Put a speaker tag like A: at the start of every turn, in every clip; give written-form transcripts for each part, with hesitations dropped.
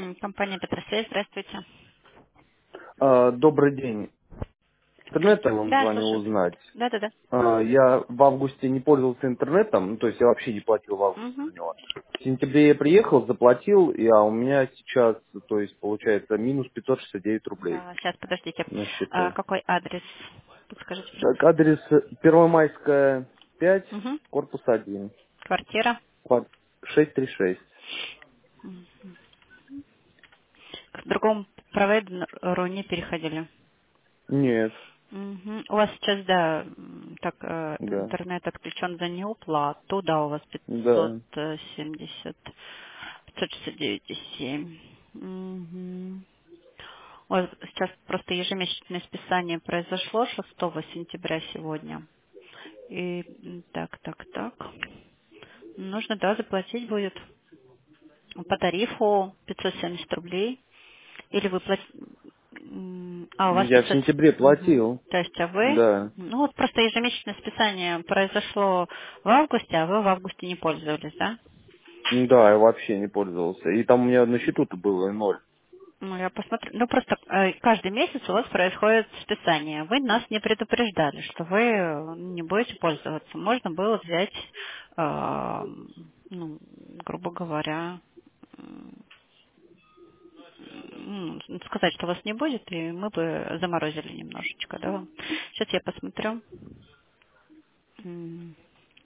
A: Компания Петросвязь, здравствуйте.
B: Добрый день. Интернетом вам
A: Да,
B: звоню
A: слушаю.
B: узнать.
A: Да-да-да.
B: Я в августе не пользовался интернетом, ну, то есть я вообще не платил в августе
A: Угу.
B: за него. В сентябре я приехал, заплатил, а у меня сейчас, то есть получается минус 569 рублей
A: Да, сейчас, подождите.
B: на счету.
A: Какой адрес? Подскажите,
B: Так,
A: пожалуйста.
B: адрес Первомайская, 5,
A: Угу.
B: корпус 1,
A: Квартира.
B: 636.
A: К другому провайдеру не переходили.
B: Нет,
A: Мгм. У вас сейчас, да,
B: да,
A: интернет отключен за неуплату, да, у вас
B: да.
A: 570, 569,7. Мгм. У вас сейчас просто ежемесячное списание произошло 6 сентября сегодня. И так. Нужно, да, заплатить будет по тарифу 570 рублей. Или вы у вас
B: Я в
A: 500.
B: сентябре
A: Мгм.
B: платил,
A: То есть, а вы...
B: да.
A: Ну, вот просто ежемесячное списание произошло в августе, а вы в августе не пользовались, да?
B: Да, я вообще не пользовался. И там у меня на счету-то было ноль.
A: Ну, я посмотрю. Ну, просто каждый месяц у вас происходит списание. Вы нас не предупреждали, что вы не будете пользоваться. Можно было взять, э, ну, грубо говоря, сказать, что вас не будет, и мы бы заморозили немножечко, да? Сейчас я посмотрю. М,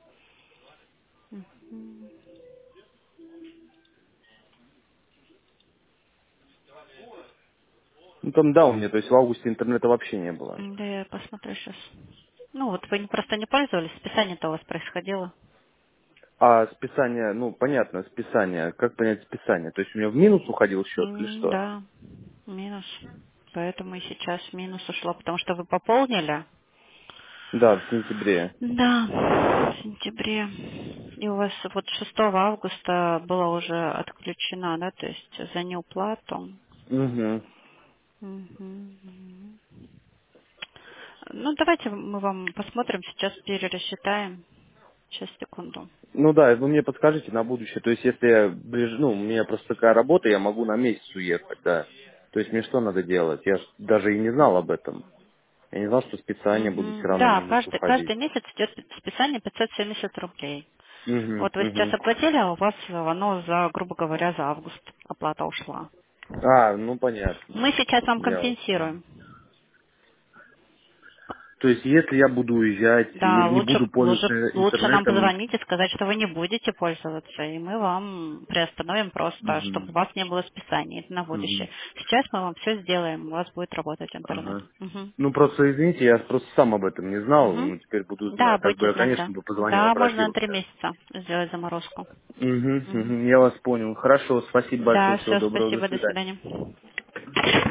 B: Ну там да, у меня, то есть в августе интернета вообще не было.
A: Да, я посмотрю сейчас. Ну, вот вы просто не пользовались, списание-то у вас происходило.
B: А списание, ну понятно, списание. Как понять списание? То есть у меня в минус уходил счет или что?
A: Да, минус. Поэтому и сейчас минус ушло, потому что вы пополнили.
B: Да, в сентябре.
A: Да, в сентябре. И у вас вот 6 августа была уже отключена, да, то есть за неуплату.
B: Угу.
A: Мгм. Ну, давайте мы вам посмотрим, сейчас перерасчитаем. Сейчас, секунду.
B: Ну да, вы мне подскажите на будущее. То есть если я ну, у меня просто такая работа, я могу на месяц уехать, да. То есть мне что надо делать? Я ж даже и не знал об этом. Я не знал, что списания будут все равно
A: Да,
B: минус уходить.
A: каждый месяц идет списание 570 рублей.
B: Угу,
A: Вот вы сейчас
B: угу.
A: оплатили, а у вас оно за, грубо говоря, за август оплата ушла.
B: Ну понятно.
A: Мы сейчас вам
B: Я вас понял.
A: компенсируем.
B: То есть если я буду уезжать и
A: Да,
B: не буду пользоваться
A: лучше нам
B: интернетом.
A: позвонить и сказать, что вы не будете пользоваться, и мы вам приостановим просто, чтобы
B: Мгм.
A: у вас не было списаний. Это на будущее.
B: Мгм.
A: Сейчас мы вам все сделаем, у вас будет работать интернет.
B: Ага.
A: Мгм.
B: Ну просто извините, я просто сам об этом не знал,
A: Мгм.
B: ну теперь буду
A: Да,
B: знать. Так бы
A: будете
B: я,
A: знать, да.
B: конечно, бы позвонил,
A: Да, можно на
B: обратился.
A: 3 месяца сделать заморозку.
B: Угу,
A: Мгм.
B: я вас понял. Хорошо, спасибо большое,
A: Да,
B: всего
A: все,
B: доброго, до
A: спасибо, до
B: свидания.
A: свидания.